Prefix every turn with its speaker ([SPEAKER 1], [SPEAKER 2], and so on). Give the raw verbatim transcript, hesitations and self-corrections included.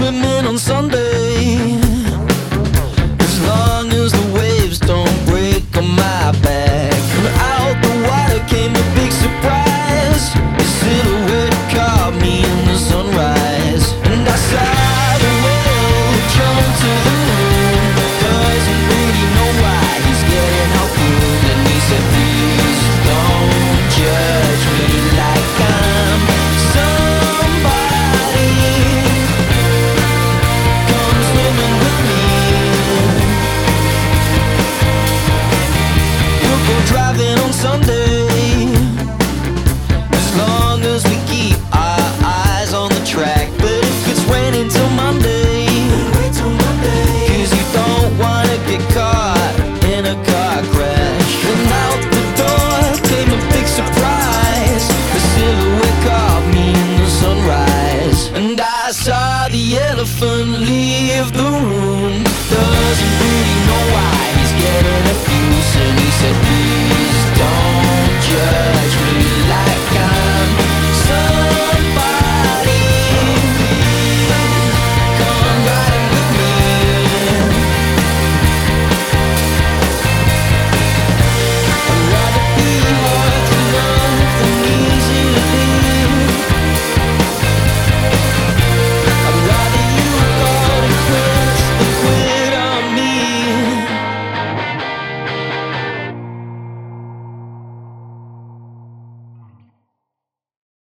[SPEAKER 1] swimming on Sunday, as long as the waves don't break on my back. From out the water came a big surprise. A silhouette caught me in the sunrise, and I saw the whale jump to the moon. Doesn't really know why he's getting harpooned, and he said, please don't judge me like I'm somebody. Come swimming with me. We'll go driving on Sunday, as long as we keep our eyes on the track. But if it's raining till Monday, cause you don't wanna get caught in a car crash. And out the door came a big surprise. The silhouette caught me in the sunrise, and I saw the elephant leave the room. Doesn't really know why he's getting a fuse, and he said, please don't judge